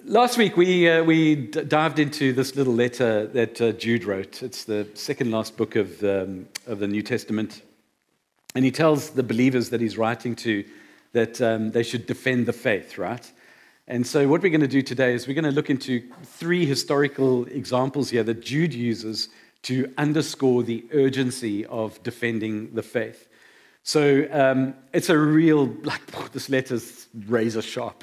Last week we dived into this little letter that Jude wrote. It's the second last book of the New Testament. And he tells the believers that he's writing to that they should defend the faith, right? And so what we're going to do today is we're going to look into three historical examples here that Jude uses to underscore the urgency of defending the faith. So it's a real, this letter's razor sharp.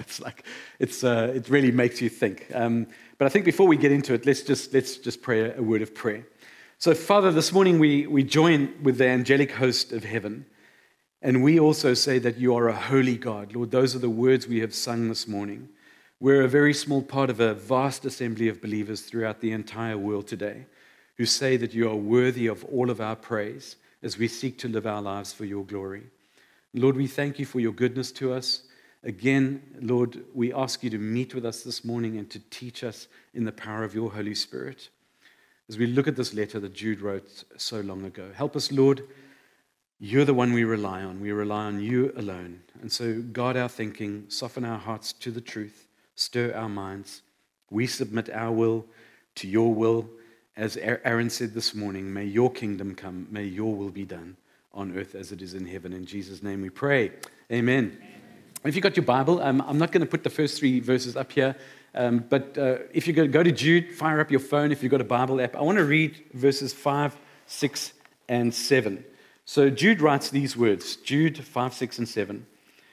It really makes you think. But I think before we get into it, let's just pray a word of prayer. So Father, this morning we join with the angelic host of heaven, and we also say that you are a holy God. Lord, those are the words we have sung this morning. We're a very small part of a vast assembly of believers throughout the entire world today who say that you are worthy of all of our praise as we seek to live our lives for your glory. Lord, we thank you for your goodness to us. Again, Lord, we ask you to meet with us this morning and to teach us in the power of your Holy Spirit. As we look at this letter that Jude wrote so long ago, help us, Lord. You're the one we rely on. We rely on you alone. And so guard our thinking, soften our hearts to the truth, stir our minds. We submit our will to your will. As Aaron said this morning, may your kingdom come, may your will be done on earth as it is in heaven. In Jesus' name we pray. Amen. If you've got your Bible, I'm not going to put the first three verses up here, but if you go to Jude, fire up your phone if you've got a Bible app. I want to read verses 5, 6, and 7. So Jude writes these words, Jude 5, 6, and 7.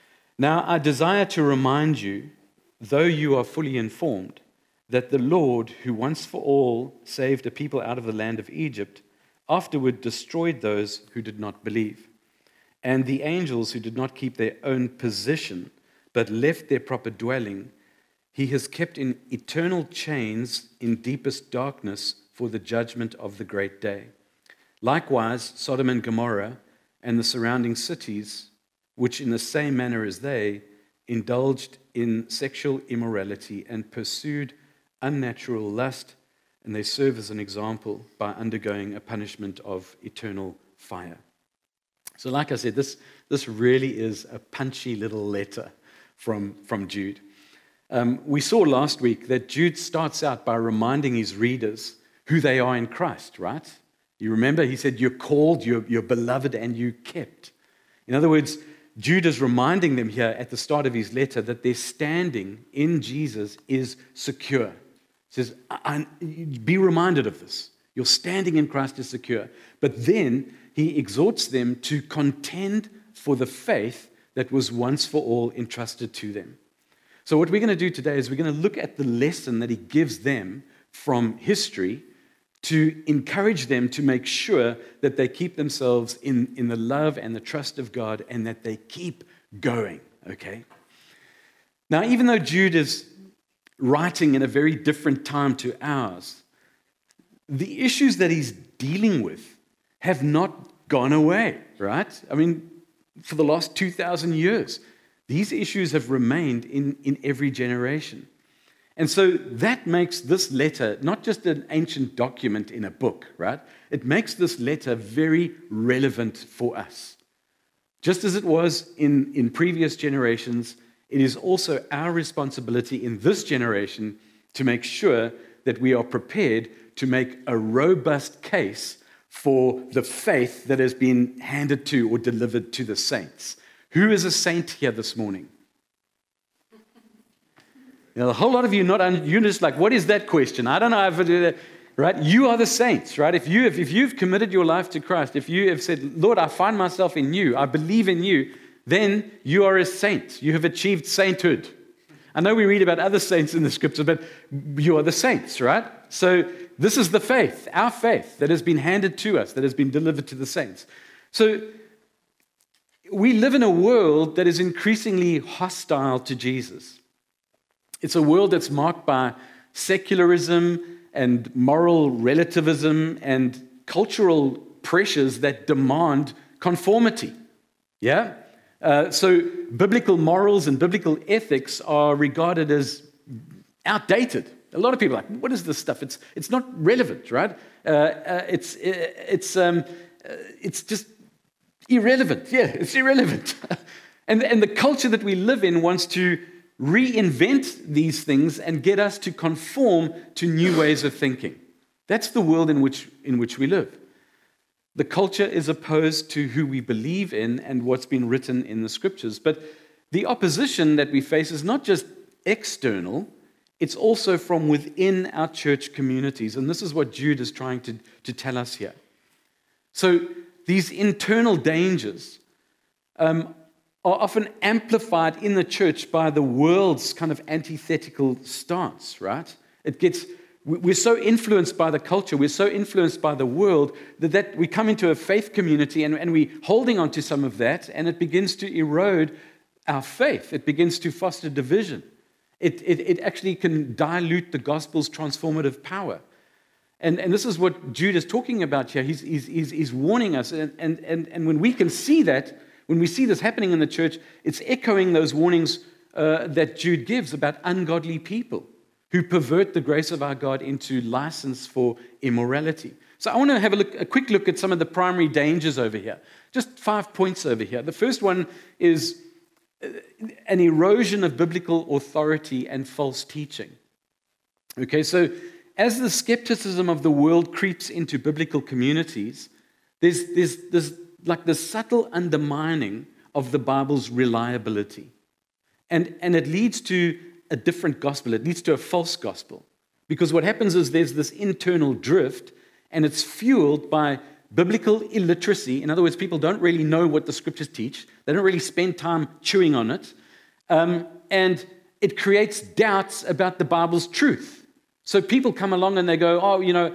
Now I desire to remind you, though you are fully informed, that the Lord, who once for all saved a people out of the land of Egypt, afterward destroyed those who did not believe, and the angels who did not keep their own position, but left their proper dwelling, he has kept in eternal chains in deepest darkness for the judgment of the great day. Likewise, Sodom and Gomorrah and the surrounding cities, which in the same manner as they, indulged in sexual immorality and pursued unnatural lust, and they serve as an example by undergoing a punishment of eternal fire. So like I said, this really is a punchy little letter from Jude. We saw last week that Jude starts out by reminding his readers who they are in Christ, right? You remember he said, you're called, you're beloved, and you kept. In other words, Jude is reminding them here at the start of his letter that their standing in Jesus is secure. He says, be reminded of this. Your standing in Christ is secure. But then he exhorts them to contend for the faith that was once for all entrusted to them. So what we're going to do today is we're going to look at the lesson that he gives them from history to encourage them to make sure that they keep themselves in the love and the trust of God and that they keep going, okay? Now, even though Jude is writing in a very different time to ours, the issues that he's dealing with have not gone away, right? I mean, for the last 2,000 years, these issues have remained in every generation. And so that makes this letter not just an ancient document in a book, right? It makes this letter very relevant for us. Just as it was in previous generations, it is also our responsibility in this generation to make sure that we are prepared to make a robust case for the faith that has been handed to or delivered to the saints. Who is a saint here this morning? You know, a whole lot of you you're just like, what is that question? I don't know if I do that. Right? You are the saints, right? If you've committed your life to Christ, if you have said, Lord, I find myself in you, I believe in you, then you are a saint. You have achieved sainthood. I know we read about other saints in the scripture, but you are the saints, right? So this is the faith, our faith that has been handed to us, that has been delivered to the saints. So we live in a world that is increasingly hostile to Jesus. It's a world that's marked by secularism and moral relativism and cultural pressures that demand conformity. Yeah? So biblical morals and biblical ethics are regarded as outdated. A lot of people are like, what is this stuff? It's not relevant, right? It's just irrelevant. Yeah, it's irrelevant. And the culture that we live in wants to reinvent these things and get us to conform to new ways of thinking. That's the world in which we live. The culture is opposed to who we believe in and what's been written in the scriptures. But the opposition that we face is not just external, it's also from within our church communities. And this is what Jude is trying to tell us here. So these internal dangers are often amplified in the church by the world's kind of antithetical stance, right? We're so influenced by the culture, we're so influenced by the world that we come into a faith community and we're holding on to some of that, and it begins to erode our faith. It begins to foster division. It actually can dilute the gospel's transformative power. And this is what Jude is talking about here. He's warning us. And when we can see that, when we see this happening in the church, it's echoing those warnings that Jude gives about ungodly people who pervert the grace of our God into license for immorality. So I want to have a quick look at some of the primary dangers over here. Just 5 points over here. The first one is an erosion of biblical authority and false teaching. Okay, so as the skepticism of the world creeps into biblical communities, there's like this subtle undermining of the Bible's reliability. And it leads to a different gospel. It leads to a false gospel. Because what happens is there's this internal drift, and it's fueled by biblical illiteracy. In other words, people don't really know what the scriptures teach. They don't really spend time chewing on it. And it creates doubts about the Bible's truth. So people come along and they go, oh,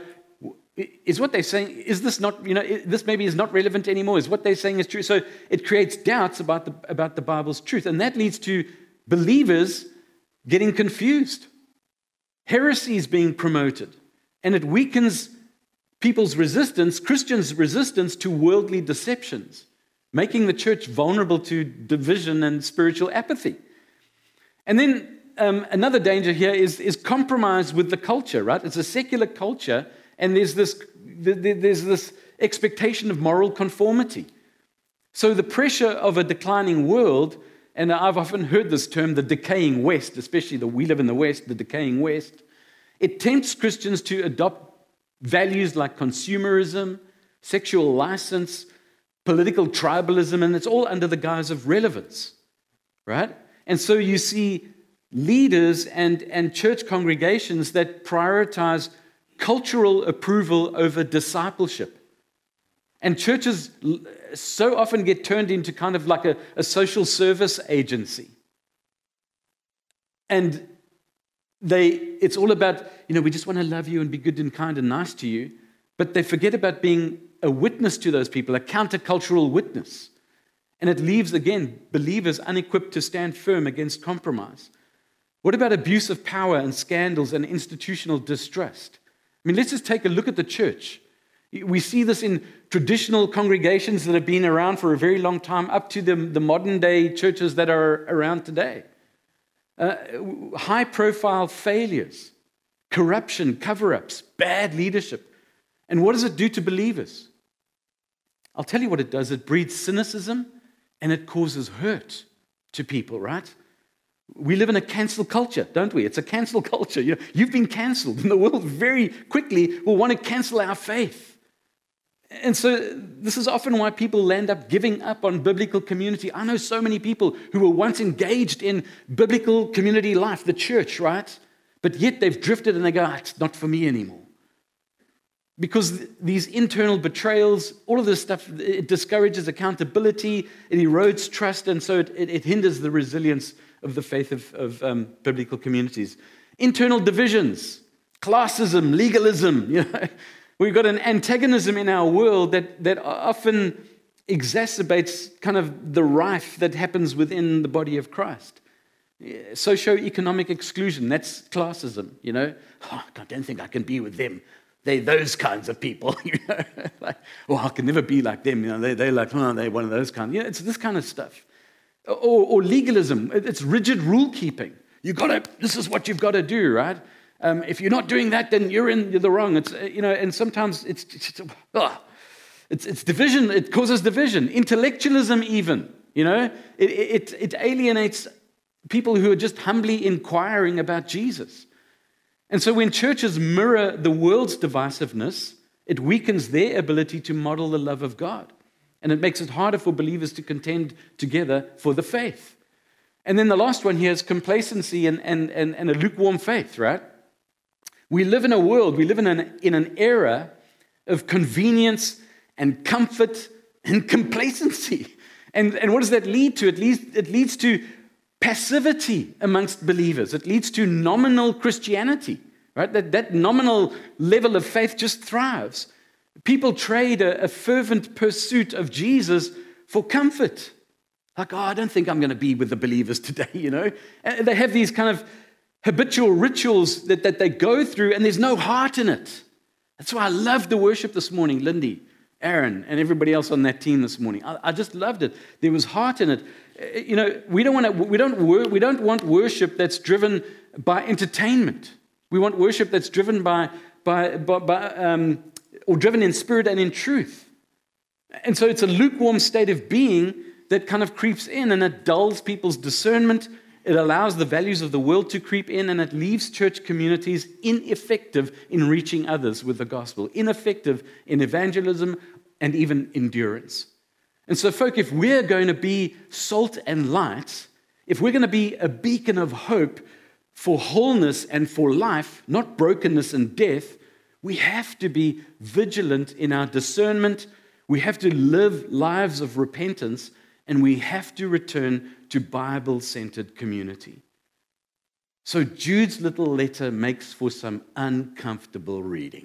is what they're saying, is this not, this maybe is not relevant anymore. Is what they're saying is true? So it creates doubts about the Bible's truth. And that leads to believers getting confused. Heresy is being promoted. And it weakens people's resistance, Christians' resistance to worldly deceptions, making the church vulnerable to division and spiritual apathy. And then another danger here is compromise with the culture, right? It's a secular culture, and there's this expectation of moral conformity. So the pressure of a declining world, and I've often heard this term, the decaying West, especially we live in the West, the decaying West, it tempts Christians to adopt values like consumerism, sexual license, political tribalism, and it's all under the guise of relevance, right? And so you see leaders and church congregations that prioritize cultural approval over discipleship. And churches so often get turned into kind of like a social service agency. And it's all about, we just want to love you and be good and kind and nice to you, but they forget about being a witness to those people, a countercultural witness. And it leaves, again, believers unequipped to stand firm against compromise. What about abuse of power and scandals and institutional distrust? I mean, let's just take a look at the church. We see this in traditional congregations that have been around for a very long time, up to the modern day churches that are around today. High-profile failures, corruption, cover-ups, bad leadership. And what does it do to believers? I'll tell you what it does. It breeds cynicism and it causes hurt to people, right? We live in a cancel culture, don't we? It's a cancel culture. You've been canceled, and the world very quickly will want to cancel our faith. And so this is often why people land up giving up on biblical community. I know so many people who were once engaged in biblical community life, the church, right? But yet they've drifted and they go, it's not for me anymore. Because these internal betrayals, all of this stuff, it discourages accountability, it erodes trust, and so it hinders the resilience of the faith of biblical communities. Internal divisions, classism, legalism, We've got an antagonism in our world that often exacerbates kind of the rife that happens within the body of Christ. Socioeconomic exclusion, that's classism, I don't think I can be with them. They're those kinds of people, I can never be like them. They're like, they're one of those kinds. It's this kind of stuff. Or legalism, it's rigid rule keeping. This is what you've got to do, right? If you're not doing that, then you're in the wrong. It's and sometimes it's division. It causes division. Intellectualism, even it alienates people who are just humbly inquiring about Jesus. And so when churches mirror the world's divisiveness, it weakens their ability to model the love of God. And it makes it harder for believers to contend together for the faith. And then the last one here is complacency and a lukewarm faith, right? We live in a world, we live in an era of convenience and comfort and complacency. And what does that lead to? It leads to passivity amongst believers. It leads to nominal Christianity, right? That nominal level of faith just thrives. People trade a fervent pursuit of Jesus for comfort. Like, I don't think I'm going to be with the believers today, And they have these kind of habitual rituals that they go through, and there's no heart in it. That's why I loved the worship this morning, Lindy, Aaron, and everybody else on that team this morning. I just loved it. There was heart in it. We don't want worship that's driven by entertainment. We want worship that's driven or driven in spirit and in truth. And so it's a lukewarm state of being that kind of creeps in, and it dulls people's discernment. It allows the values of the world to creep in, and it leaves church communities ineffective in reaching others with the gospel, ineffective in evangelism and even endurance. And so, folk, if we're going to be salt and light, if we're going to be a beacon of hope for wholeness and for life, not brokenness and death, we have to be vigilant in our discernment. We have to live lives of repentance, and we have to return to Bible-centered community. So Jude's little letter makes for some uncomfortable reading.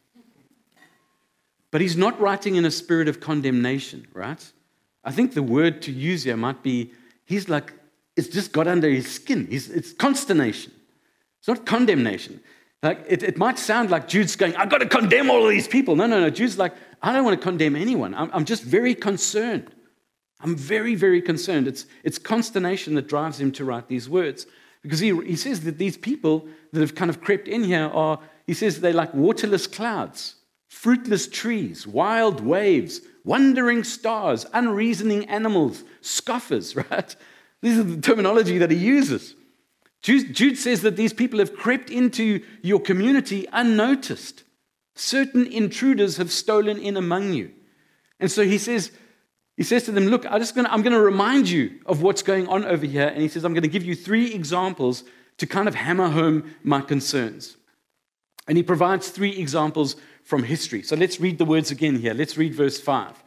But he's not writing in a spirit of condemnation, right? I think the word to use here might be, he's like, it's just got under his skin. It's consternation. It's not condemnation. Like it might sound like Jude's going, I've got to condemn all of these people. No. Jude's like, I don't want to condemn anyone. I'm just very concerned. I'm very, very concerned. It's consternation that drives him to write these words. Because he says that these people that have kind of crept in here he says they're like waterless clouds, fruitless trees, wild waves, wandering stars, unreasoning animals, scoffers, right? This is the terminology that he uses. Jude says that these people have crept into your community unnoticed. Certain intruders have stolen in among you. And so he says to them, look, I'm going to remind you of what's going on over here. And he says, I'm going to give you 3 examples to kind of hammer home my concerns. And he provides 3 examples from history. So let's read the words again here. Let's read verse 5.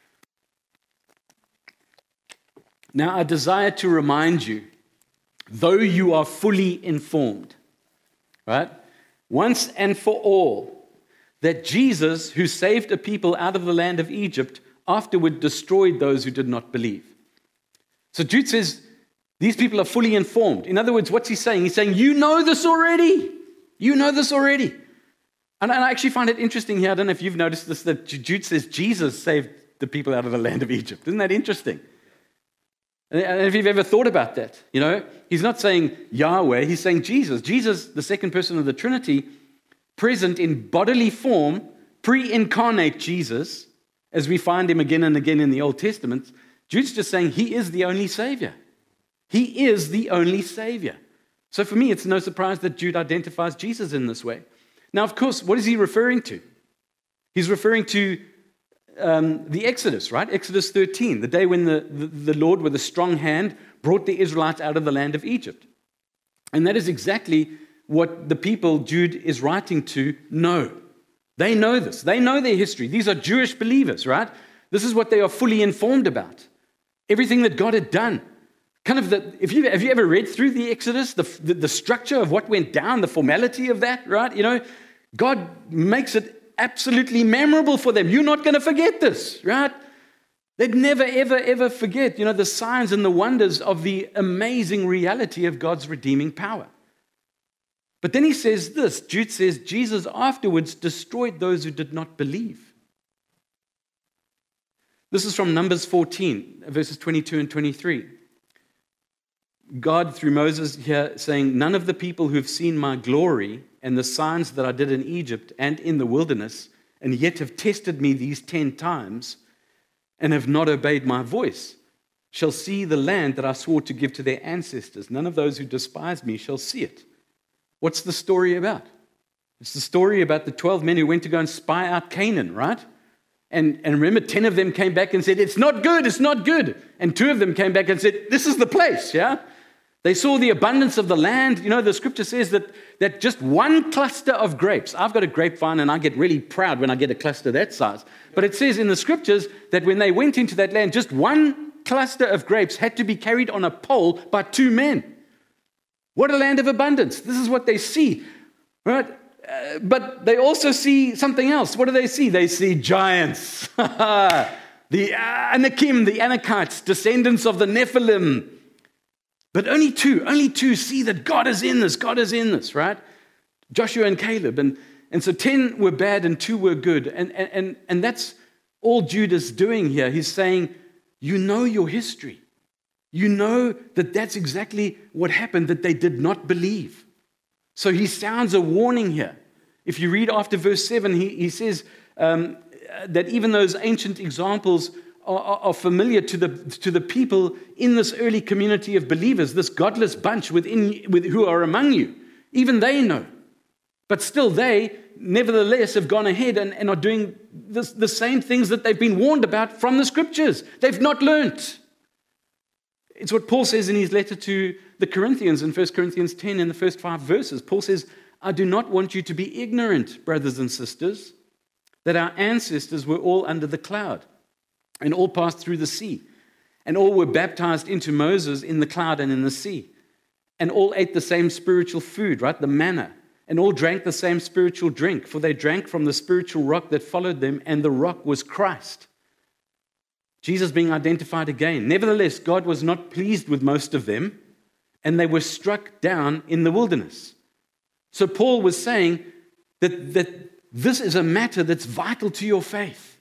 Now I desire to remind you, though you are fully informed, right, once and for all, that Jesus, who saved a people out of the land of Egypt, afterward destroyed those who did not believe. So Jude says, these people are fully informed. In other words, what's he saying? He's saying, you know this already. You know this already. And I actually find it interesting here, I don't know if you've noticed this, that Jude says Jesus saved the people out of the land of Egypt. Isn't that interesting? And if you've ever thought about that, he's not saying Yahweh, he's saying Jesus. Jesus, the second person of the Trinity, present in bodily form, pre-incarnate Jesus, as we find him again and again in the Old Testament. Jude's just saying he is the only Savior. He is the only Savior. So for me, it's no surprise that Jude identifies Jesus in this way. Now, of course, what is he referring to? He's referring to the Exodus, right? Exodus 13, the day when the Lord with a strong hand brought the Israelites out of the land of Egypt. And that is exactly what the people Jude is writing to know. They know this. They know their history. These are Jewish believers, right? This is what they are fully informed about. Everything that God had done. Kind of have you ever read through the Exodus, the structure of what went down, the formality of that, right? God makes it absolutely memorable for them. You're not going to forget this, right? They'd never, ever, ever forget, the signs and the wonders of the amazing reality of God's redeeming power. But then he says this, Jude says, Jesus afterwards destroyed those who did not believe. This is from Numbers 14, verses 22 and 23. God, through Moses here, saying, none of the people who have seen my glory and the signs that I did in Egypt and in the wilderness, and yet have tested me these 10 times and have not obeyed my voice, shall see the land that I swore to give to their ancestors. None of those who despise me shall see it. What's the story about? It's the story about the 12 men who went to go and spy out Canaan, right? And remember, 10 of them came back and said, it's not good, it's not good. And 2 of them came back and said, this is the place, yeah? They saw the abundance of the land. You know, the scripture says that just one cluster of grapes, I've got a grapevine and I get really proud when I get a cluster that size. But it says in the scriptures that when they went into that land, just one cluster of grapes had to be carried on a pole by 2 men. What a land of abundance. This is what they see, right? But they also see something else. What do they see? They see giants. The Anakim, the Anakites, descendants of the Nephilim. But only two see that God is in this, right? Joshua and Caleb. And so 10 were bad and 2 were good. And that's all Judah's doing here. He's saying, you know your history. You know that that's exactly what happened, that they did not believe. So he sounds a warning here. If you read after verse 7, he says that even those ancient examples are familiar to the people in this early community of believers, this godless bunch who are among you. Even they know. But still they, nevertheless, have gone ahead and are doing the same things that they've been warned about from the scriptures. They've not learnt. It's what Paul says in his letter to the Corinthians in 1 Corinthians 10 in the first 5 verses. Paul says, I do not want you to be ignorant, brothers and sisters, that our ancestors were all under the cloud and all passed through the sea, and all were baptized into Moses in the cloud and in the sea, and all ate the same spiritual food, right, the manna, and all drank the same spiritual drink, for they drank from the spiritual rock that followed them, and the rock was Christ. Jesus being identified again. Nevertheless, God was not pleased with most of them, and they were struck down in the wilderness. So Paul was saying that this is a matter that's vital to your faith,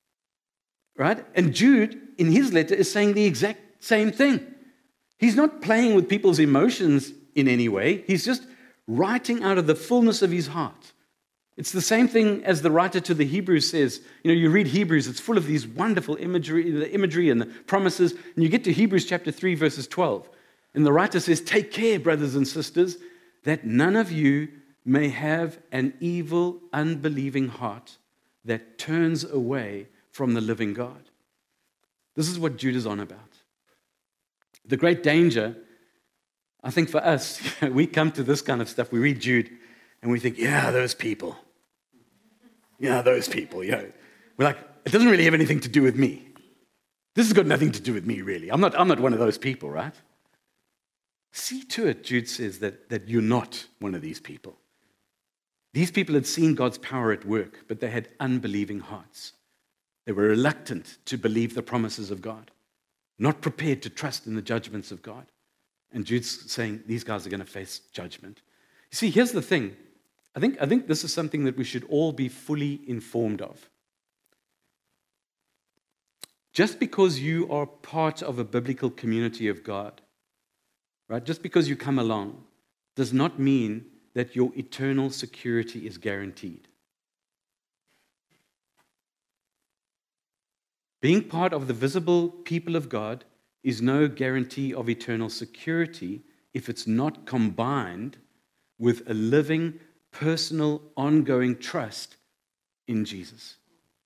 right? And Jude, in his letter, is saying the exact same thing. He's not playing with people's emotions in any way. He's just writing out of the fullness of his heart. It's the same thing as the writer to the Hebrews says. You know, you read Hebrews, it's full of these wonderful imagery, the imagery and the promises. And you get to Hebrews chapter 3, verses 12. And the writer says, take care, brothers and sisters, that none of you may have an evil, unbelieving heart that turns away from the living God. This is what Jude is on about. The great danger, I think for us, we come to this kind of stuff, we read Jude, and we think, yeah, those people. Yeah, those people. Yeah. We're like, it doesn't really have anything to do with me. This has got nothing to do with me, really. I'm not one of those people, right? See to it, Jude says, that you're not one of these people. These people had seen God's power at work, but they had unbelieving hearts. They were reluctant to believe the promises of God, not prepared to trust in the judgments of God. And Jude's saying these guys are going to face judgment. You see, here's the thing. I think this is something that we should all be fully informed of. Just because you are part of a biblical community of God, right? Just because you come along does not mean that your eternal security is guaranteed. Being part of the visible people of God is no guarantee of eternal security if it's not combined with a living, personal, ongoing trust in Jesus.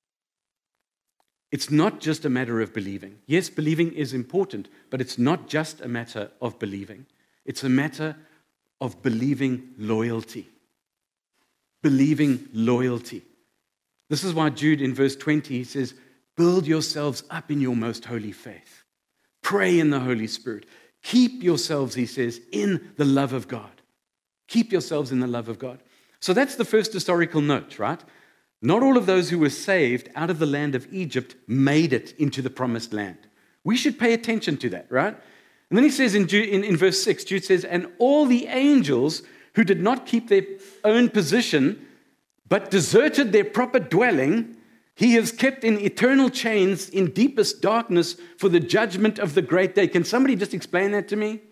It's not just a matter of believing. Yes, believing is important, but it's not just a matter of believing. It's a matter of believing loyalty. Believing loyalty. This is why Jude in verse 20, he says, build yourselves up in your most holy faith. Pray in the Holy Spirit. Keep yourselves, he says, in the love of God. Keep yourselves in the love of God. So that's the first historical note, right? Not all of those who were saved out of the land of Egypt made it into the promised land. We should pay attention to that, right? And then he says in verse 6, Jude says, and all the angels who did not keep their own position, but deserted their proper dwelling, he has kept in eternal chains in deepest darkness for the judgment of the great day. Can somebody just explain that to me?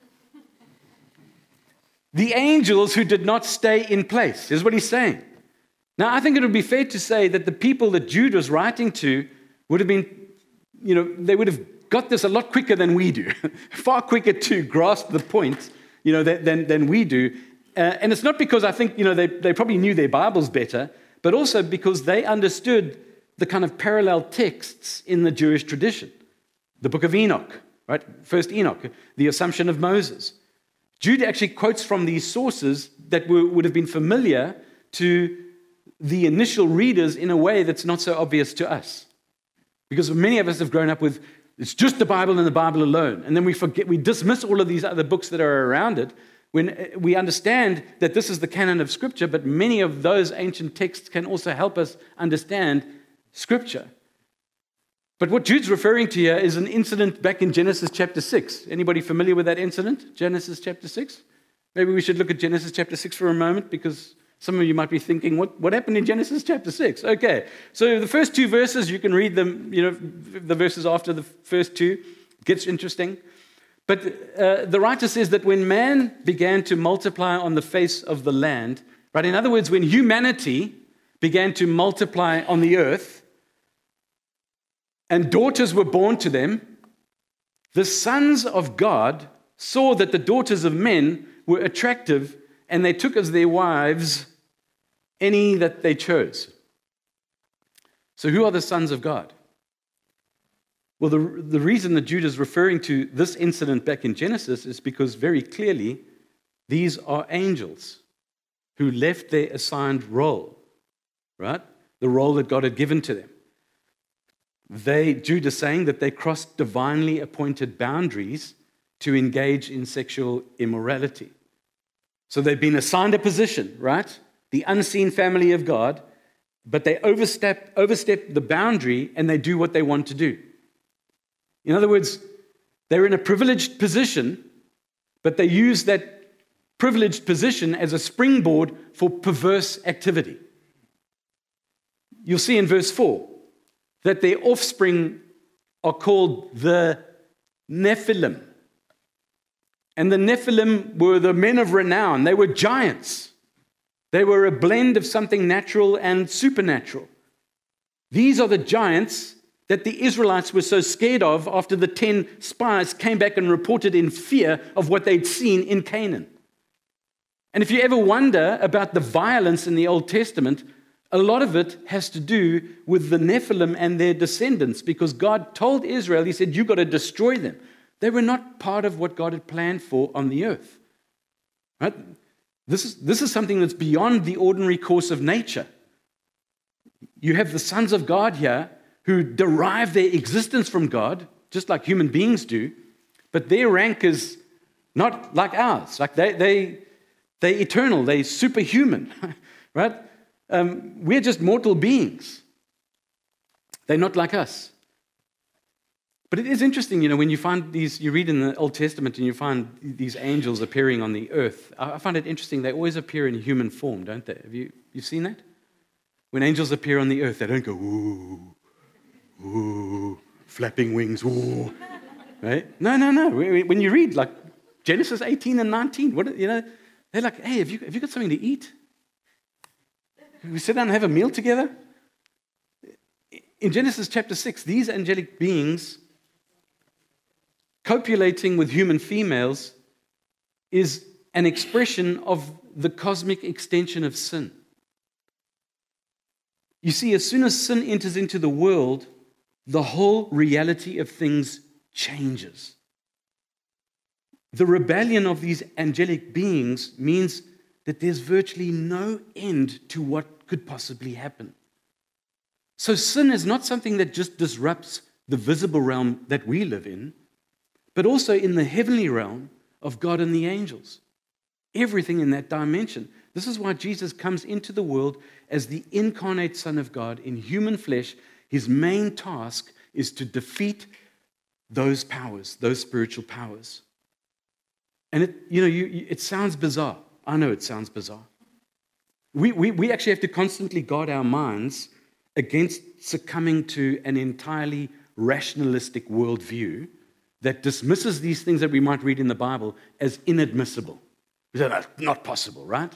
The angels who did not stay in place, is what he's saying. Now, I think it would be fair to say that the people that Jude was writing to would have been, they would have got this a lot quicker than we do, far quicker to grasp the point, than we do. And it's not because I think, they probably knew their Bibles better, but also because they understood the kind of parallel texts in the Jewish tradition. The book of Enoch, right? First Enoch, the Assumption of Moses. Jude actually quotes from these sources that would have been familiar to the initial readers in a way that's not so obvious to us. Because many of us have grown up with, it's just the Bible and the Bible alone. And then we dismiss all of these other books that are around it when we understand that this is the canon of Scripture, but many of those ancient texts can also help us understand Scripture. But what Jude's referring to here is an incident back in Genesis chapter 6. Anybody familiar with that incident? Genesis chapter 6? Maybe we should look at Genesis chapter 6 for a moment, because some of you might be thinking, what happened in Genesis chapter 6? Okay, so the first two verses, you can read them, the verses after the first two. It gets interesting. But the writer says that when man began to multiply on the face of the land, right? In other words, when humanity began to multiply on the earth, and daughters were born to them, the sons of God saw that the daughters of men were attractive, and they took as their wives any that they chose. So who are the sons of God? Well, the reason that Jude is referring to this incident back in Genesis is because very clearly these are angels who left their assigned role, right? The role that God had given to them. Jude is saying that they crossed divinely appointed boundaries to engage in sexual immorality. So they've been assigned a position, right? The unseen family of God, but they overstep the boundary and they do what they want to do. In other words, they're in a privileged position, but they use that privileged position as a springboard for perverse activity. You'll see in verse 4 that their offspring are called the Nephilim. And the Nephilim were the men of renown. They were giants. They were a blend of something natural and supernatural. These are the giants that the Israelites were so scared of after the 10 spies came back and reported in fear of what they'd seen in Canaan. And if you ever wonder about the violence in the Old Testament, a lot of it has to do with the Nephilim and their descendants, because God told Israel, he said, you've got to destroy them. They were not part of what God had planned for on the earth. Right? This is something that's beyond the ordinary course of nature. You have the sons of God here who derive their existence from God, just like human beings do, but their rank is not like ours. Like they're eternal, they're superhuman, right? We're just mortal beings. They're not like us. But it is interesting, when you find these, you read in the Old Testament and you find these angels appearing on the earth. I find it interesting, they always appear in human form, don't they? Have you seen that? When angels appear on the earth, they don't go, ooh, ooh, flapping wings, ooh, right? No. When you read like Genesis 18 and 19, they're like, hey, have you got something to eat? Can we sit down and have a meal together? In Genesis chapter 6, these angelic beings copulating with human females is an expression of the cosmic extension of sin. You see, as soon as sin enters into the world, the whole reality of things changes. The rebellion of these angelic beings means that there's virtually no end to what could possibly happen. So sin is not something that just disrupts the visible realm that we live in, but also in the heavenly realm of God and the angels. Everything in that dimension. This is why Jesus comes into the world as the incarnate Son of God in human flesh. His main task is to defeat those powers, those spiritual powers. And it sounds bizarre. I know it sounds bizarre. We actually have to constantly guard our minds against succumbing to an entirely rationalistic worldview that dismisses these things that we might read in the Bible as inadmissible. We say, that's not possible, right?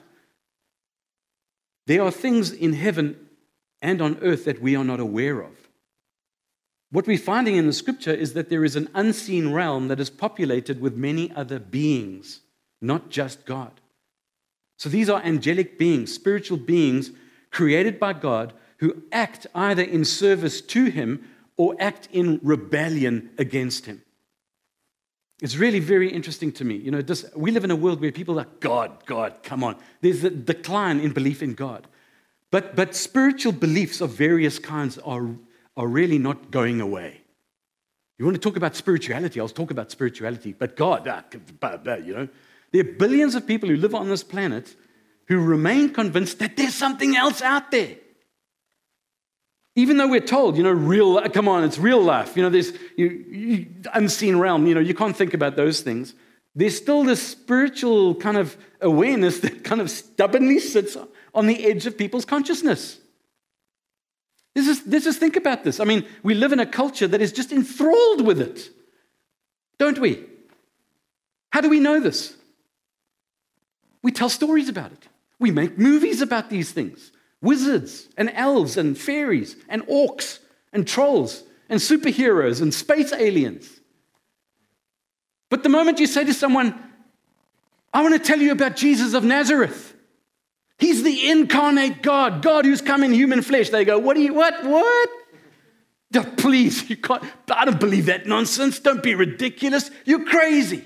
There are things in heaven and on earth that we are not aware of. what we're finding in the scripture is that there is an unseen realm that is populated with many other beings, not just God. So these are angelic beings, spiritual beings created by God who act either in service to him or act in rebellion against him. It's really very interesting to me. We live in a world where people are like, God, come on. There's a decline in belief in God. But spiritual beliefs of various kinds are really not going away. You want to talk about spirituality? I'll talk about spirituality. But God, there are billions of people who live on this planet who remain convinced that there's something else out there. Even though we're told, come on, it's real life. There's unseen realm. You can't think about those things. There's still this spiritual kind of awareness that kind of stubbornly sits on the edge of people's consciousness. Let's just think about this. I mean, we live in a culture that is just enthralled with it, don't we? How do we know this? We tell stories about it. We make movies about these things. Wizards and elves and fairies and orcs and trolls and superheroes and space aliens. But the moment you say to someone, I want to tell you about Jesus of Nazareth. He's the incarnate God who's come in human flesh. They go, what? Oh, please, you can't. I don't believe that nonsense. Don't be ridiculous. You're crazy.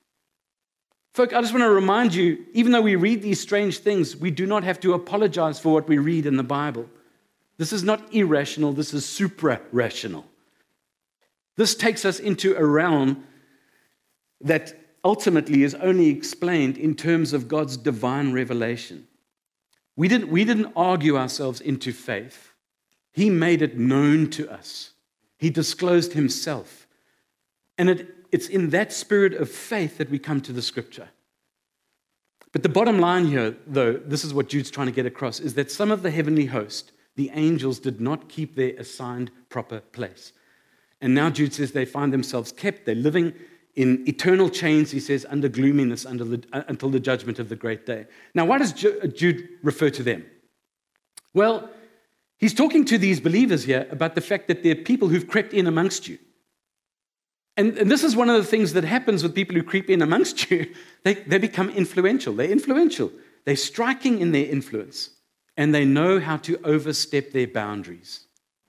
Folk, I just want to remind you, even though we read these strange things, we do not have to apologize for what we read in the Bible. This is not irrational. This is supra-rational. This takes us into a realm that ultimately is only explained in terms of God's divine revelation. We didn't argue ourselves into faith. He made it known to us. He disclosed himself. And it's in that spirit of faith that we come to the scripture. But the bottom line here, though, this is what Jude's trying to get across, is that some of the heavenly host, the angels, did not keep their assigned proper place. And now Jude says they find themselves kept. They're living in eternal chains, he says, under gloominess until the judgment of the great day. Now, why does Jude refer to them? Well, he's talking to these believers here about the fact that there are people who've crept in amongst you. And this is one of the things that happens with people who creep in amongst you. They become influential. They're influential. They're striking in their influence. And they know how to overstep their boundaries.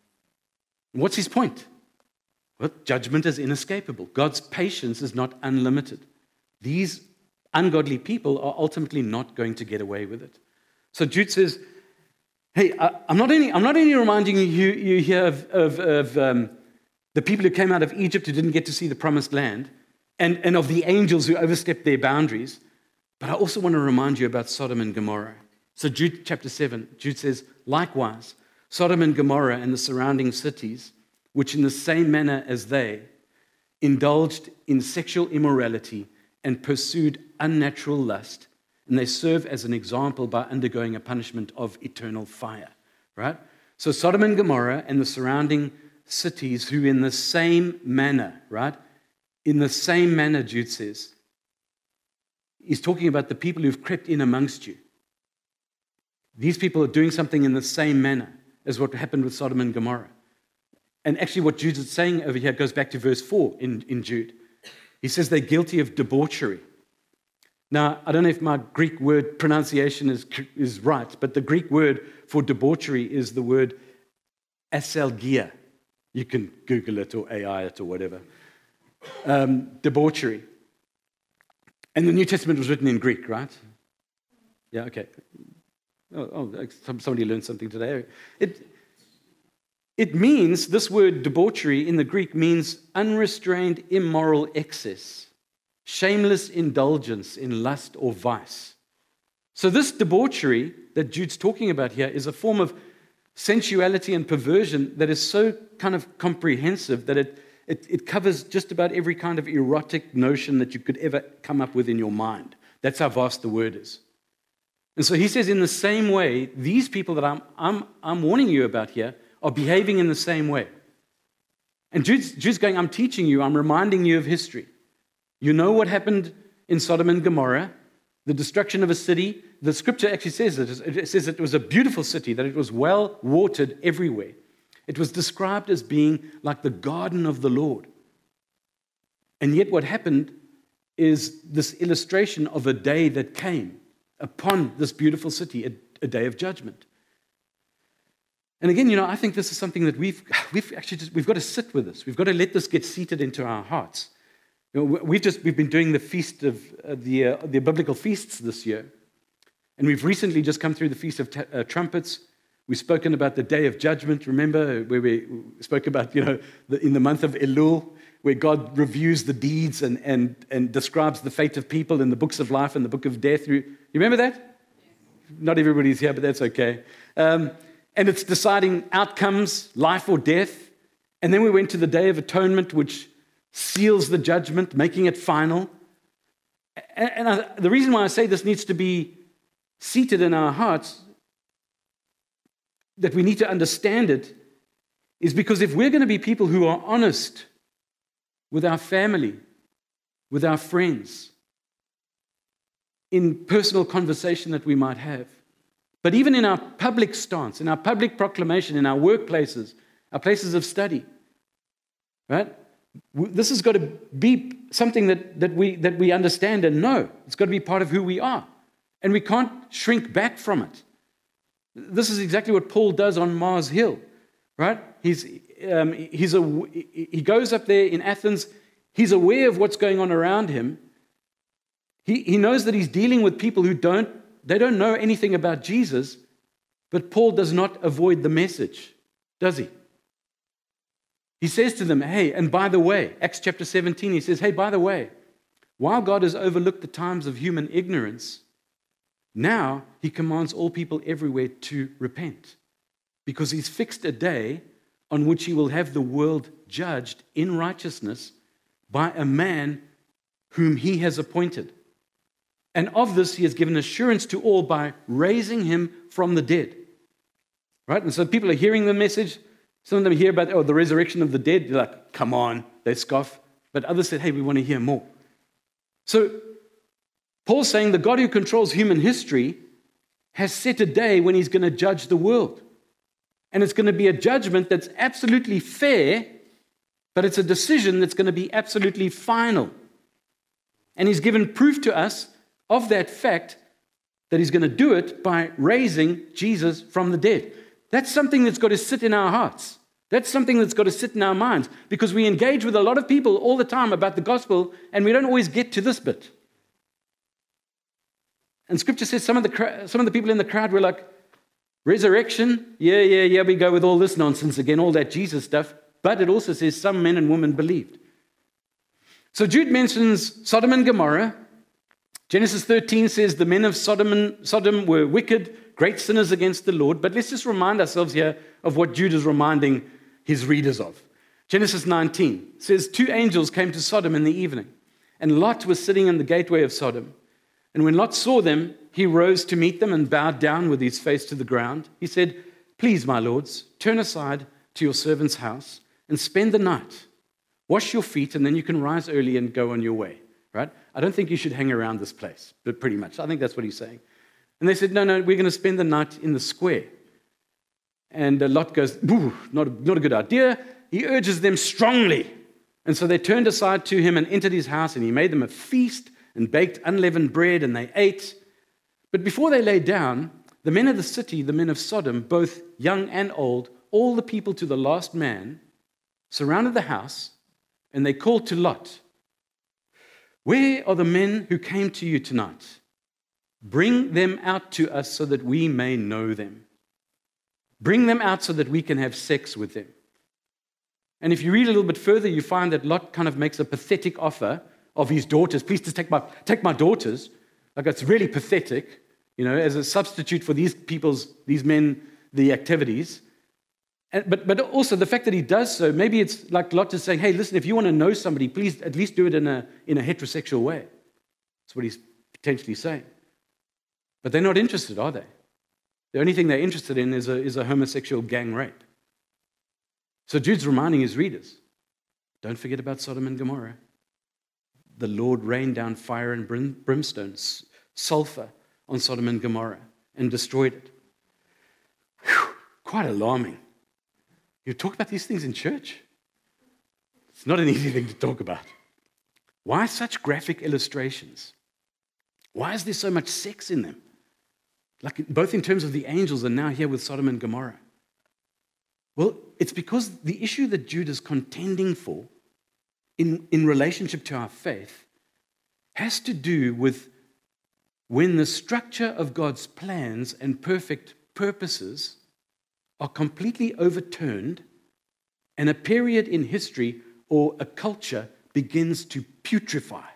And what's his point? Well, judgment is inescapable. God's patience is not unlimited. These ungodly people are ultimately not going to get away with it. So Jude says, hey, I'm not only reminding you here of the people who came out of Egypt who didn't get to see the promised land, and of the angels who overstepped their boundaries, but I also want to remind you about Sodom and Gomorrah. So Jude chapter 7, Jude says, likewise, Sodom and Gomorrah and the surrounding cities, which in the same manner as they indulged in sexual immorality and pursued unnatural lust, and they serve as an example by undergoing a punishment of eternal fire, right? So Sodom and Gomorrah and the surrounding cities who in the same manner, right? In the same manner, Jude says, he's talking about the people who've crept in amongst you. These people are doing something in the same manner as what happened with Sodom and Gomorrah. And actually what Jude is saying over here goes back to verse 4 in Jude. He says they're guilty of debauchery. Now, I don't know if my Greek word pronunciation is right, but the Greek word for debauchery is the word aselgia. You can Google it or AI it or whatever. Debauchery. And the New Testament was written in Greek, right? Yeah, okay. Somebody learned something today. It means, this word debauchery in the Greek means unrestrained immoral excess, shameless indulgence in lust or vice. So this debauchery that Jude's talking about here is a form of sensuality and perversion that is so kind of comprehensive that it covers just about every kind of erotic notion that you could ever come up with in your mind. That's how vast the word is. And so he says, in the same way, these people that I'm warning you about here are behaving in the same way. And Jude's going, I'm teaching you, I'm reminding you of history. You know what happened in Sodom and Gomorrah, the destruction of a city. The scripture actually says it says it was a beautiful city, that it was well watered everywhere. It was described as being like the garden of the Lord. And yet what happened is this illustration of a day that came upon this beautiful city, a day of judgment. And again, I think this is something that we've got to sit with this. We've got to let this get seated into our hearts. We've been doing the feast of the biblical feasts this year, and we've recently just come through the Feast of Trumpets. We've spoken about the Day of Judgment. Remember where we spoke about in the month of Elul, where God reviews the deeds and describes the fate of people in the books of life and the book of death. You remember that? Not everybody's here, but that's okay. And it's deciding outcomes, life or death. And then we went to the Day of Atonement, which seals the judgment, making it final. And the reason why I say this needs to be seated in our hearts, that we need to understand it, is because if we're going to be people who are honest with our family, with our friends, in personal conversation that we might have, but even in our public stance, in our public proclamation, in our workplaces, our places of study, right? This has got to be something that we understand and know. It's got to be part of who we are. And we can't shrink back from it. This is exactly what Paul does on Mars Hill, right? He goes up there in Athens. He's aware of what's going on around him. He knows that he's dealing with people who don't know anything about Jesus, but Paul does not avoid the message, does he? He says to them, hey, and by the way, Acts chapter 17, he says, hey, by the way, while God has overlooked the times of human ignorance, now he commands all people everywhere to repent, because he's fixed a day on which he will have the world judged in righteousness by a man whom he has appointed. And of this, he has given assurance to all by raising him from the dead. Right? And so people are hearing the message. Some of them hear about, the resurrection of the dead. They're like, come on, they scoff. But others said, hey, we want to hear more. So Paul's saying the God who controls human history has set a day when he's going to judge the world. And it's going to be a judgment that's absolutely fair, but it's a decision that's going to be absolutely final. And he's given proof to us of that fact that he's going to do it by raising Jesus from the dead. That's something that's got to sit in our hearts. That's something that's got to sit in our minds, because we engage with a lot of people all the time about the gospel, and we don't always get to this bit. And Scripture says some of the people in the crowd were like, resurrection? Yeah, we go with all this nonsense again, all that Jesus stuff. But it also says some men and women believed. So Jude mentions Sodom and Gomorrah. Genesis 13 says the men of Sodom were wicked, great sinners against the Lord. But let's just remind ourselves here of what Jude is reminding his readers of. Genesis 19 says 2 angels came to Sodom in the evening, and Lot was sitting in the gateway of Sodom. And when Lot saw them, he rose to meet them and bowed down with his face to the ground. He said, please, my lords, turn aside to your servant's house and spend the night. Wash your feet, and then you can rise early and go on your way. Right? I don't think you should hang around this place, but pretty much. I think that's what he's saying. And they said, no, we're going to spend the night in the square. And Lot goes, not a good idea. He urges them strongly. And so they turned aside to him and entered his house, and he made them a feast and baked unleavened bread, and they ate. But before they lay down, the men of the city, the men of Sodom, both young and old, all the people to the last man, surrounded the house, and they called to Lot, where are the men who came to you tonight? Bring them out to us so that we may know them. Bring them out so that we can have sex with them. And if you read a little bit further, you find that Lot kind of makes a pathetic offer of his daughters. Please just take my daughters. Like, it's really pathetic, as a substitute for these men, the activities. But also the fact that he does so, maybe it's like Lot is saying, hey, listen, if you want to know somebody, please at least do it in a heterosexual way. That's what he's potentially saying. But they're not interested, are they? The only thing they're interested in is a homosexual gang rape. So Jude's reminding his readers, don't forget about Sodom and Gomorrah. The Lord rained down fire and brimstone, sulfur on Sodom and Gomorrah and destroyed it. Whew, quite alarming. You talk about these things in church? It's not an easy thing to talk about. Why such graphic illustrations? Why is there so much sex in them? Like both in terms of the angels and now here with Sodom and Gomorrah. Well, it's because the issue that Jude is contending for in relationship to our faith has to do with when the structure of God's plans and perfect purposes are completely overturned and a period in history or a culture begins to putrefy.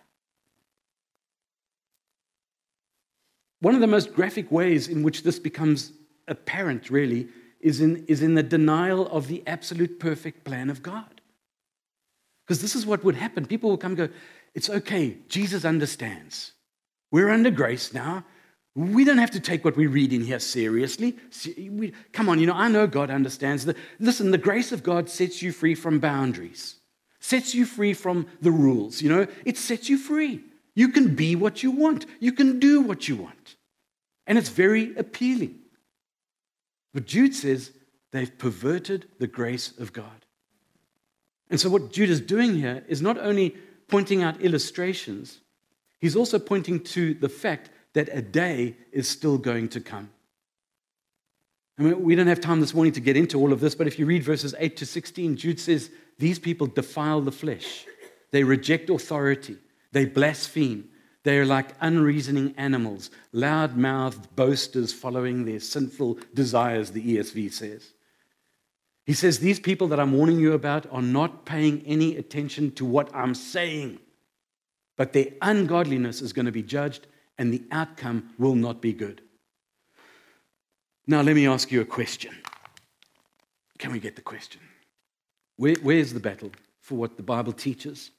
One of the most graphic ways in which this becomes apparent, really, is in the denial of the absolute perfect plan of God. Because this is what would happen. People will come and go, it's okay, Jesus understands. We're under grace now. We don't have to take what we read in here seriously. Come on, I know God understands. Listen, the grace of God sets you free from boundaries, sets you free from the rules. It sets you free. You can be what you want. You can do what you want. And it's very appealing. But Jude says they've perverted the grace of God. And so what Jude is doing here is not only pointing out illustrations, he's also pointing to the fact that a day is still going to come. I mean, we don't have time this morning to get into all of this, but if you read verses 8 to 16, Jude says, these people defile the flesh. They reject authority. They blaspheme. They are like unreasoning animals, loud-mouthed boasters following their sinful desires, the ESV says. He says, these people that I'm warning you about are not paying any attention to what I'm saying, but their ungodliness is going to be judged, and the outcome will not be good. Now, let me ask you a question. Can we get the question? Where's the battle for what the Bible teaches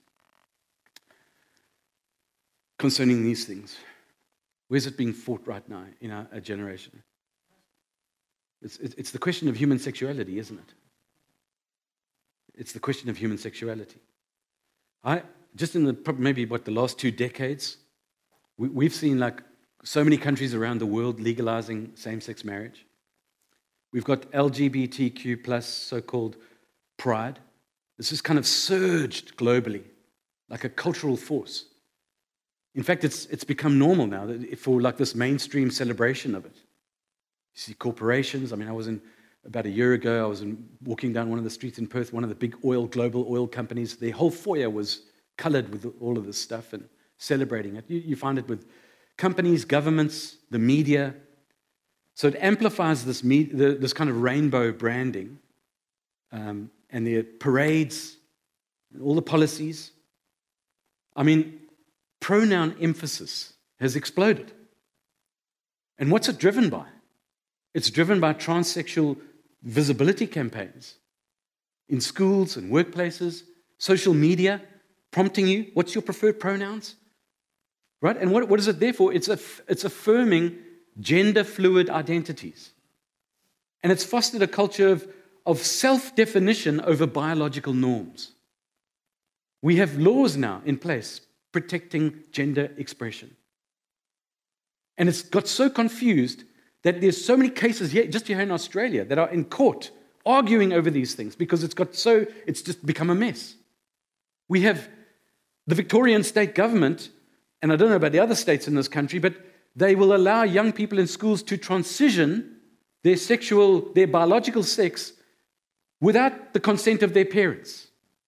concerning these things? Where's it being fought right now in our generation? It's the question of human sexuality, isn't it? It's the question of human sexuality. Just in the last 2 decades, we've seen like so many countries around the world legalizing same-sex marriage. We've got LGBTQ plus so-called pride. This has kind of surged globally like a cultural force. In fact, it's become normal now for like this mainstream celebration of it. You see corporations. I mean, about a year ago, I was walking down one of the streets in Perth, one of the big global oil companies. Their whole foyer was colored with all of this stuff and celebrating it. You find it with companies, governments, the media. So it amplifies this kind of rainbow branding and the parades, and all the policies. I mean, pronoun emphasis has exploded. And what's it driven by? It's driven by transsexual visibility campaigns in schools and workplaces, social media, prompting you, what's your preferred pronouns? Right? And what is it there for? It's affirming gender-fluid identities. And it's fostered a culture of self-definition over biological norms. We have laws now in place protecting gender expression. And it's got so confused that there's so many cases just here in Australia that are in court arguing over these things because it's just become a mess. We have the Victorian state government, and I don't know about the other states in this country, but they will allow young people in schools to transition their biological sex without the consent of their parents.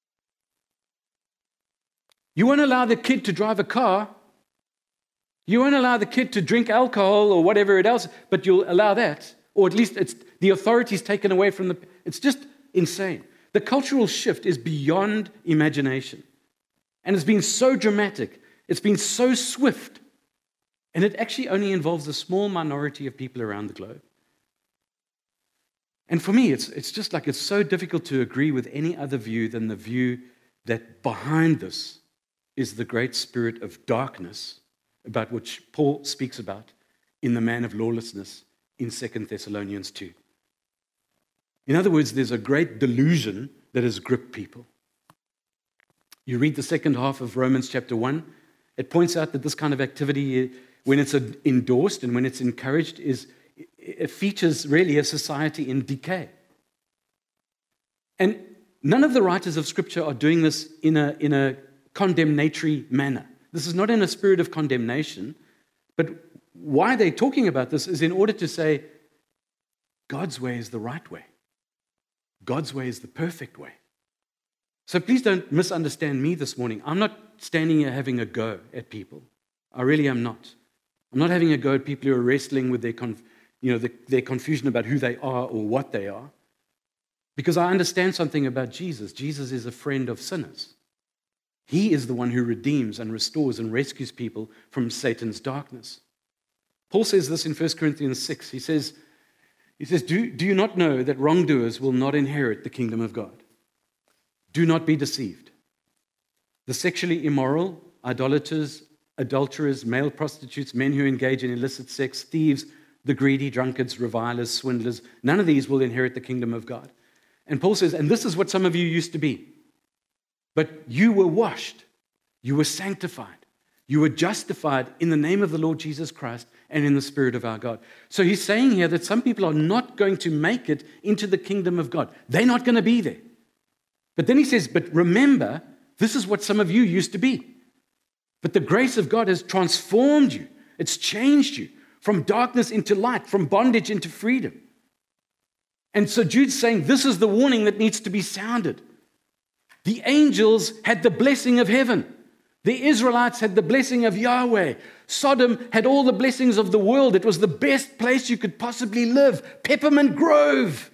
You won't allow the kid to drive a car. You won't allow the kid to drink alcohol or whatever else, but you'll allow that. Or at least the authority's taken away from it's just insane. The cultural shift is beyond imagination. And it's been so dramatic. It's been so swift. And it actually only involves a small minority of people around the globe. And for me, it's just like it's so difficult to agree with any other view than the view that behind this is the great spirit of darkness about which Paul speaks about in the man of lawlessness in 2 Thessalonians 2. In other words, there's a great delusion that has gripped people. You read the second half of Romans chapter 1, it points out that this kind of activity, when it's endorsed and when it's encouraged, it features really a society in decay. And none of the writers of Scripture are doing this in a condemnatory manner. This is not in a spirit of condemnation, but why they're talking about this is in order to say, God's way is the right way. God's way is the perfect way. So please don't misunderstand me this morning. I'm not standing here having a go at people. I really am not. I'm not having a go at people who are wrestling with their confusion about who they are or what they are. Because I understand something about Jesus. Jesus is a friend of sinners. He is the one who redeems and restores and rescues people from Satan's darkness. Paul says this in 1 Corinthians 6. He says, do you not know that wrongdoers will not inherit the kingdom of God? Do not be deceived. The sexually immoral, idolaters, adulterers, male prostitutes, men who engage in illicit sex, thieves, the greedy, drunkards, revilers, swindlers, none of these will inherit the kingdom of God. And Paul says, and this is what some of you used to be. But you were washed, you were sanctified, you were justified in the name of the Lord Jesus Christ and in the Spirit of our God. So he's saying here that some people are not going to make it into the kingdom of God. They're not going to be there. But then he says, but remember, this is what some of you used to be. But the grace of God has transformed you. It's changed you from darkness into light, from bondage into freedom. And so Jude's saying this is the warning that needs to be sounded. The angels had the blessing of heaven. The Israelites had the blessing of Yahweh. Sodom had all the blessings of the world. It was the best place you could possibly live. Peppermint Grove.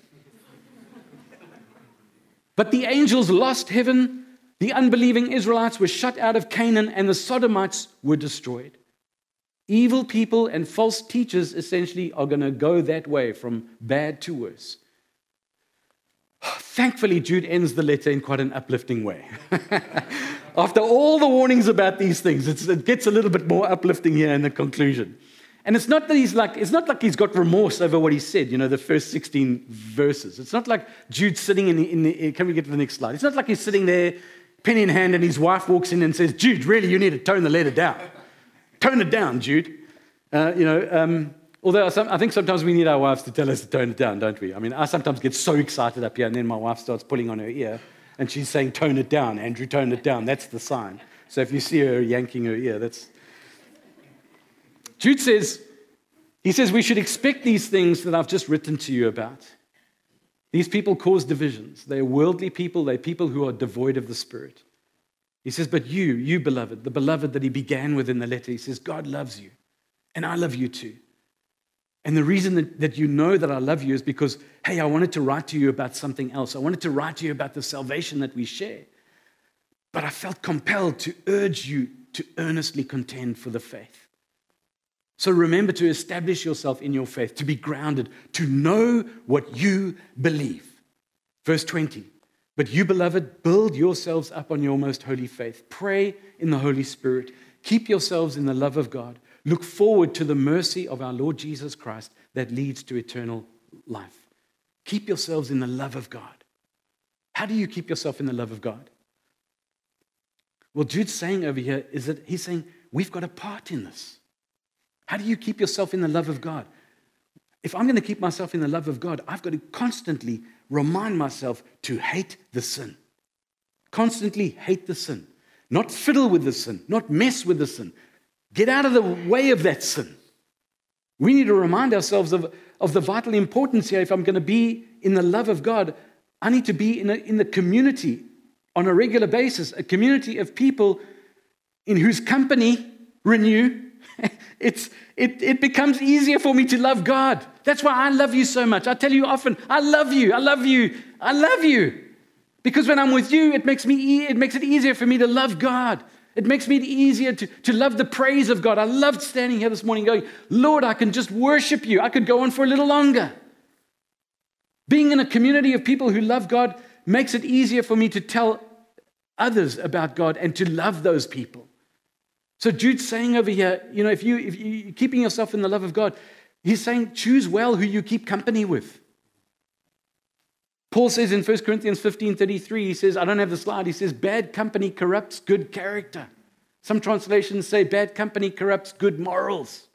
But the angels lost heaven. The unbelieving Israelites were shut out of Canaan, and the Sodomites were destroyed. Evil people and false teachers essentially are going to go that way from bad to worse. Thankfully, Jude ends the letter in quite an uplifting way. After all the warnings about these things, it gets a little bit more uplifting here in the conclusion. And it's not like he's got remorse over what he said, the first 16 verses. It's not like Jude's sitting in the can we get to the next slide? It's not like he's sitting there, pen in hand, and his wife walks in and says, Jude, really, you need to tone the letter down. Tone it down, Jude. Although I think sometimes we need our wives to tell us to tone it down, don't we? I mean, I sometimes get so excited up here, and then my wife starts pulling on her ear, and she's saying, tone it down, Andrew, tone it down. That's the sign. So if you see her yanking her ear, that's... Jude says, we should expect these things that I've just written to you about. These people cause divisions. They're worldly people. They're people who are devoid of the Spirit. He says, but you beloved, the beloved that he began with in the letter, he says, God loves you, and I love you too. And the reason that you know that I love you is because, hey, I wanted to write to you about something else. I wanted to write to you about the salvation that we share. But I felt compelled to urge you to earnestly contend for the faith. So remember to establish yourself in your faith, to be grounded, to know what you believe. Verse 20, but you, beloved, build yourselves up on your most holy faith. Pray in the Holy Spirit. Keep yourselves in the love of God. Look forward to the mercy of our Lord Jesus Christ that leads to eternal life. Keep yourselves in the love of God. How do you keep yourself in the love of God? Well, Jude's saying over here is that he's saying we've got a part in this. How do you keep yourself in the love of God? If I'm going to keep myself in the love of God, I've got to constantly remind myself to hate the sin. Constantly hate the sin. Not fiddle with the sin. Not mess with the sin. Get out of the way of that sin. We need to remind ourselves of the vital importance here. If I'm going to be in the love of God, I need to be in the community on a regular basis, a community of people in whose company, Renew, it becomes easier for me to love God. That's why I love you so much. I tell you often, I love you, I love you, I love you. Because when I'm with you, it makes it easier for me to love God. It makes it easier to love the praise of God. I loved standing here this morning going, Lord, I can just worship you. I could go on for a little longer. Being in a community of people who love God makes it easier for me to tell others about God and to love those people. So Jude's saying over here, if you're keeping yourself in the love of God, he's saying choose well who you keep company with. Paul says in 1 Corinthians 15:33, he says, I don't have the slide, he says, bad company corrupts good character. Some translations say bad company corrupts good morals.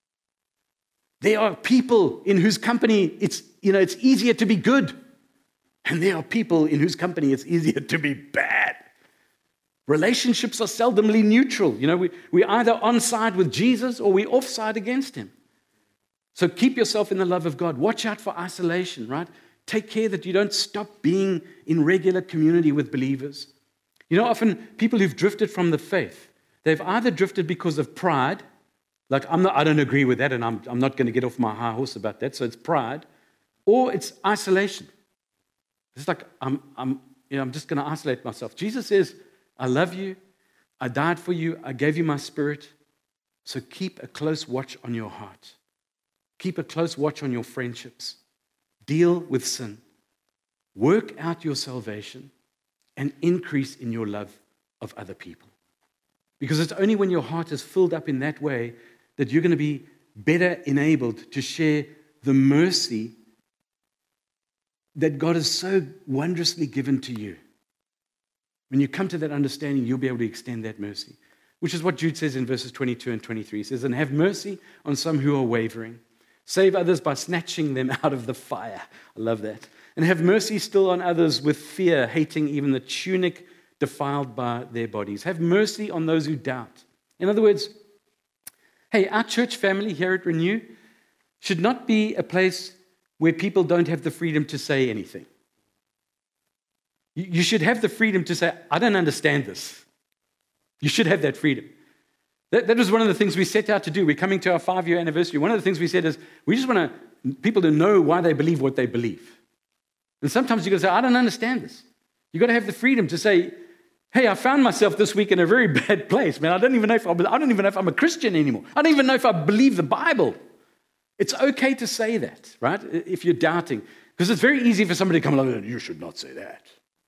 There are people in whose company it's easier to be good. And there are people in whose company it's easier to be bad. Relationships are seldomly neutral. We're either on side with Jesus or we're off side against him. So keep yourself in the love of God. Watch out for isolation, right? Take care that you don't stop being in regular community with believers. Often people who've drifted from the faith, they've either drifted because of pride, like I don't agree with that and I'm not going to get off my high horse about that, so it's pride, or it's isolation. It's like I'm just going to isolate myself. Jesus says, I love you, I died for you, I gave you my spirit, so keep a close watch on your heart. Keep a close watch on your friendships. Deal with sin. Work out your salvation and increase in your love of other people. Because it's only when your heart is filled up in that way that you're going to be better enabled to share the mercy that God has so wondrously given to you. When you come to that understanding, you'll be able to extend that mercy, which is what Jude says in verses 22 and 23. He says, and have mercy on some who are wavering. Save others by snatching them out of the fire. I love that. And have mercy still on others with fear, hating even the tunic defiled by their bodies. Have mercy on those who doubt. In other words, hey, our church family here at Renew should not be a place where people don't have the freedom to say anything. You should have the freedom to say, I don't understand this. You should have that freedom. That was one of the things we set out to do. We're coming to our 5-year anniversary. One of the things we said is, we just want people to know why they believe what they believe. And sometimes you've got to say, I don't understand this. You've got to have the freedom to say, hey, I found myself this week in a very bad place, man. I don't even know if I'm a Christian anymore. I don't even know if I believe the Bible. It's okay to say that, right? If you're doubting. Because it's very easy for somebody to come along and you should not say that.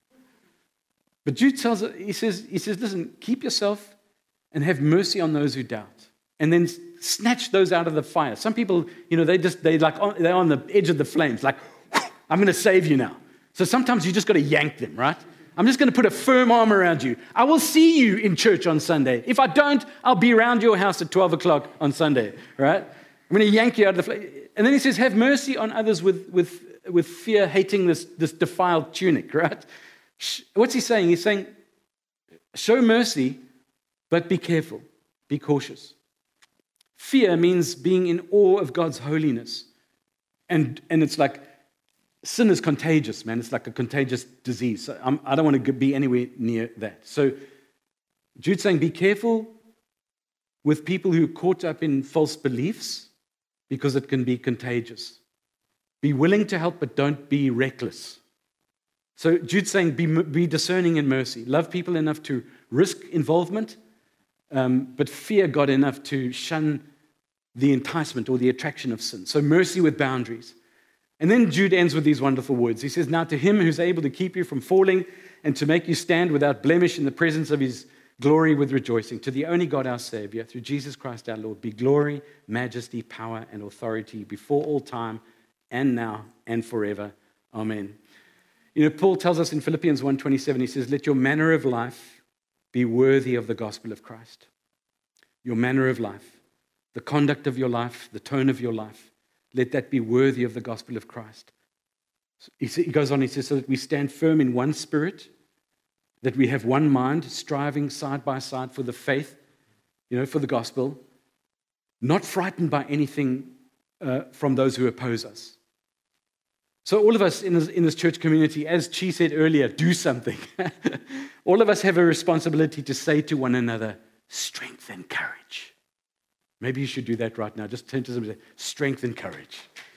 But Jude tells us, he says, listen, keep yourself and have mercy on those who doubt. And then snatch those out of the fire. Some people, they're on the edge of the flames, like, I'm going to save you now. So sometimes you just got to yank them, right? I'm just going to put a firm arm around you. I will see you in church on Sunday. If I don't, I'll be around your house at 12 o'clock on Sunday, right? I'm going to yank you out of the flame. And then he says, have mercy on others with fear, hating this defiled tunic, right? What's he saying? He's saying, show mercy, but be careful, be cautious. Fear means being in awe of God's holiness. And it's like, sin is contagious, man. It's like a contagious disease. So I don't want to be anywhere near that. So Jude's saying, be careful with people who are caught up in false beliefs because it can be contagious. Be willing to help, but don't be reckless. So Jude's saying, be discerning in mercy. Love people enough to risk involvement, but fear God enough to shun the enticement or the attraction of sin. So mercy with boundaries. And then Jude ends with these wonderful words. He says, now to him who's able to keep you from falling and to make you stand without blemish in the presence of his glory with rejoicing, to the only God our Savior, through Jesus Christ our Lord, be glory, majesty, power, and authority before all time and now and forever. Amen. Paul tells us in Philippians 1:27, he says, let your manner of life be worthy of the gospel of Christ. Your manner of life, the conduct of your life, the tone of your life, let that be worthy of the gospel of Christ. He goes on, he says, so that we stand firm in one spirit, that we have one mind, striving side by side for the faith, for the gospel, not frightened by anything from those who oppose us. So all of us in this church community, as Chi said earlier, do something. All of us have a responsibility to say to one another, strength and courage. Maybe you should do that right now. Just turn to somebody and say, strength and courage.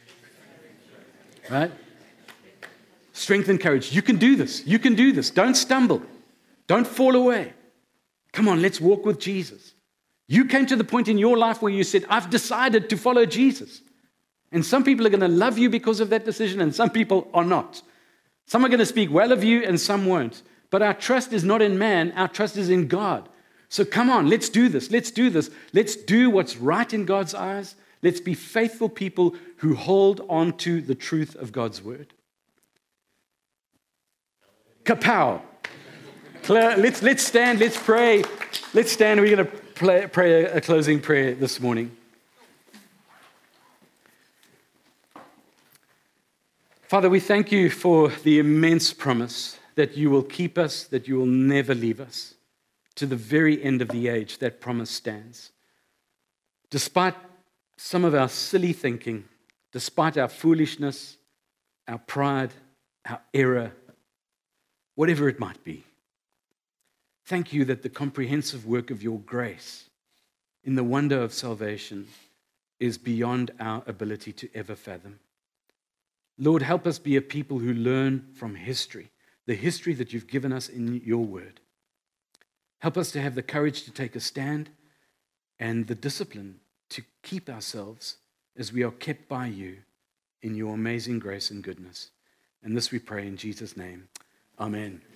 Right? Strength and courage. You can do this. You can do this. Don't stumble. Don't fall away. Come on, let's walk with Jesus. You came to the point in your life where you said, I've decided to follow Jesus. And some people are going to love you because of that decision, and some people are not. Some are going to speak well of you, and some won't. But our trust is not in man. Our trust is in God. So come on, let's do this. Let's do this. Let's do what's right in God's eyes. Let's be faithful people who hold on to the truth of God's word. Kapow. Let's stand. Let's pray. Let's stand. We're going to pray a closing prayer this morning. Father, we thank you for the immense promise that you will keep us, that you will never leave us. To the very end of the age, that promise stands. Despite some of our silly thinking, despite our foolishness, our pride, our error, whatever it might be, thank you that the comprehensive work of your grace in the wonder of salvation is beyond our ability to ever fathom. Lord, help us be a people who learn from history, the history that you've given us in your word. Help us to have the courage to take a stand and the discipline to keep ourselves as we are kept by you in your amazing grace and goodness. And this we pray in Jesus' name. Amen.